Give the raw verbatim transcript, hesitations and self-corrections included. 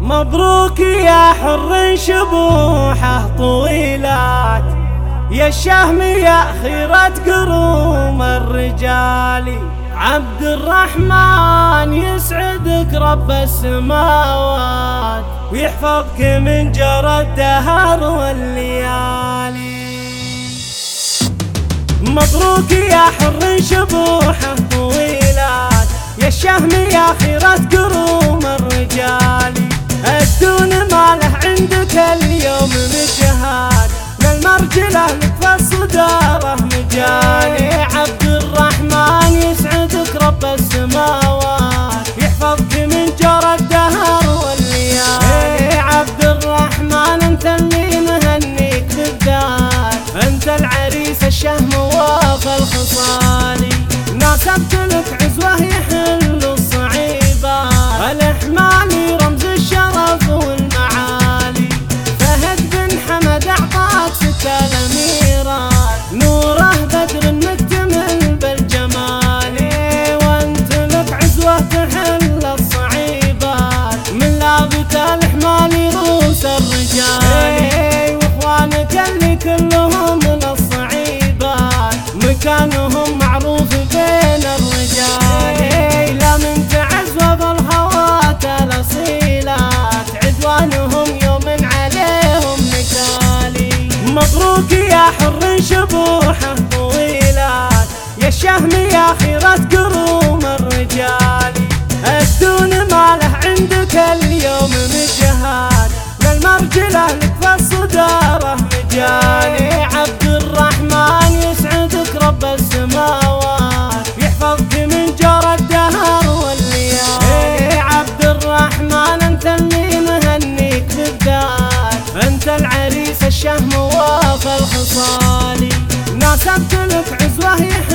مبروك يا حر شبوحه طويلات، يا الشهم يا خيرة قروم الرجال. عبد الرحمن يسعدك رب السماوات، ويحفظك من جرى الدهر والليالي. مبروك يا حر شبوحه طويلات، يا الشهم يا خيرة قروم الرجال. الدون ماله عندك اليوم مجهاد، للمرجله لك في الصداره مجالي. عبد الرحمن يسعدك رب السماوات، يحفظك من جرى الدهر والليالي. عبد الرحمن انت اللي مهنيك بالذات، انت العريس الشهم وافى الخصالي. ناسبت لك عزوه يحل الصعيبات، الاحمالي رمز الشرف والمعالي. فهد بن حمد اعطاك ست الاميرات، نوره بدر مكتمل بالجمال. وانت لك عزوه تحل الصعيبات، من لابت الاحمالي روس الرجال. واخوانك اللي كلهم من الصعيبات، مكانهم معروف بين الرجال. لا من تعزوه بالهوات الاصيلات، عدوانهم يوم عليهم نكالي. مبروك يا حر شبوحه طويلات، يا الشهم يا خيرة قروم الرجال. الدون ماله عندك اليوم مجهاد، للمرجله لك في الصداره مجالي. عبد الرحمن يسعدك رب السماوات، يحفظك من جرى الدهر والليالي. عبد الرحمن انت اللي مهنيك بالذات، انت العريس الشهم وافى الخصالي. ناسبت لك عزوه يحل